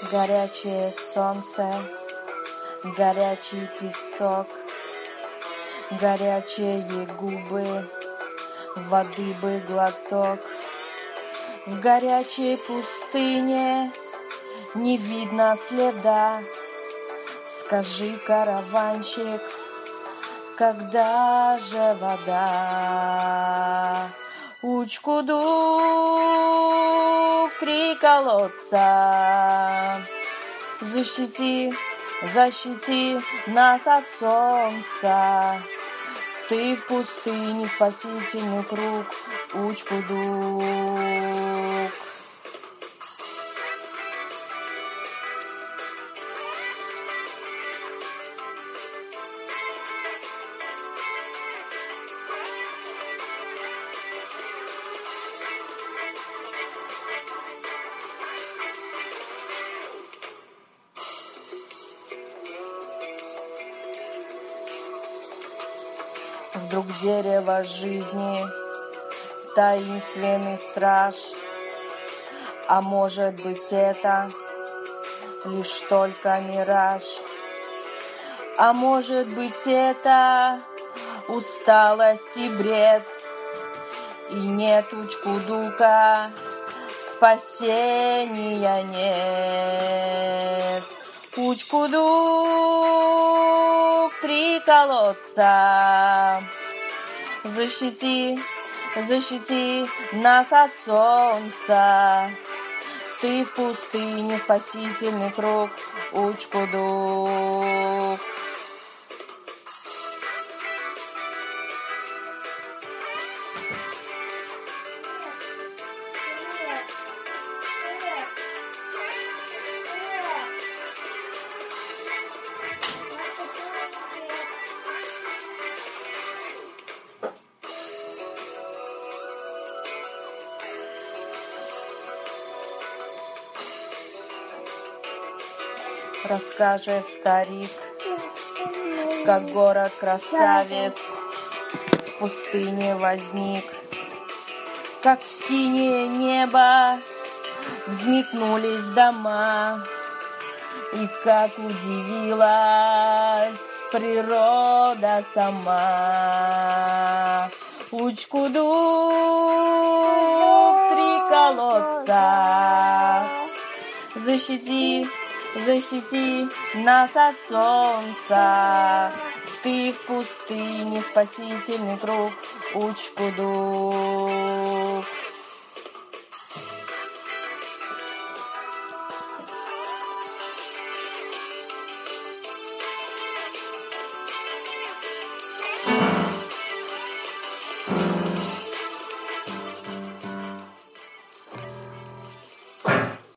Горячее солнце, горячий песок, горячие губы, воды бы глоток. В горячей пустыне не видно следа. Скажи, караванщик, когда же вода? Учкудук, 3 колодца. Защити, защити нас от солнца. Ты в пустыне спасительный круг, Учкудук. Вдруг дерево жизни, таинственный страж, а может быть это лишь только мираж, а может быть это усталость и бред, и нет Учкудука, спасения нет. Учкудук, 3 колодца. Защити, защити нас от солнца. Ты в пустыне спасительный круг, Учкудук. Расскажет старик, как город-красавец в пустыне возник, как в синее небо взметнулись дома, и как удивилась природа сама. Учкудук, 3 колодца. Защити, защити нас от солнца. Ты в пустыне спасительный круг, Учкудук.